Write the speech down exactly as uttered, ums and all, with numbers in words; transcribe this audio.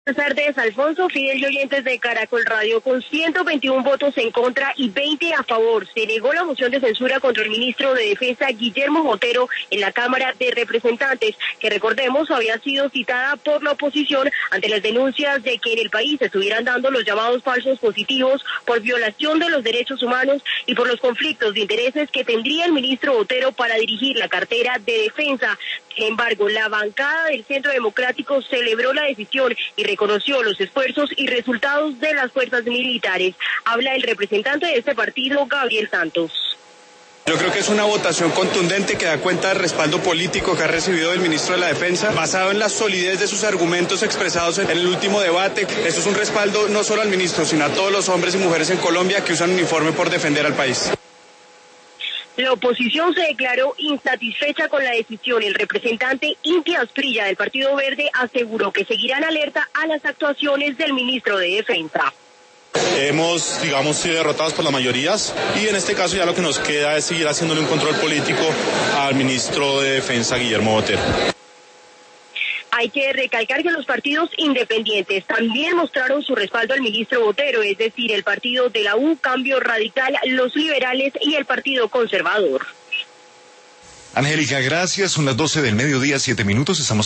Buenas tardes, Alfonso, Fidel y oyentes de Caracol Radio. Con ciento veintiún votos en contra y veinte a favor, se negó la moción de censura contra el ministro de Defensa, Guillermo Botero, en la Cámara de Representantes, que recordemos había sido citada por la oposición ante las denuncias de que en el país se estuvieran dando los llamados falsos positivos por violación de los derechos humanos y por los conflictos de intereses que tendría el ministro Botero para dirigir la cartera de defensa. Sin embargo, la bancada del Centro Democrático celebró la decisión y reconoció los esfuerzos y resultados de las fuerzas militares. Habla el representante de este partido, Gabriel Santos. Yo creo que es una votación contundente que da cuenta del respaldo político que ha recibido el ministro de la Defensa, basado en la solidez de sus argumentos expresados en el último debate. Esto es un respaldo no solo al ministro, sino a todos los hombres y mujeres en Colombia que usan uniforme por defender al país. La oposición se declaró insatisfecha con la decisión. El representante Inti Asprilla del Partido Verde aseguró que seguirán alerta a las actuaciones del ministro de Defensa. Hemos, digamos, sido derrotados por las mayorías y en este caso ya lo que nos queda es seguir haciéndole un control político al ministro de Defensa, Guillermo Botero. Hay que recalcar que los partidos independientes también mostraron su respaldo al ministro Botero, es decir, el partido de la U, Cambio Radical, los liberales y el Partido Conservador. Angélica, gracias. Son las doce del mediodía, siete minutos. Estamos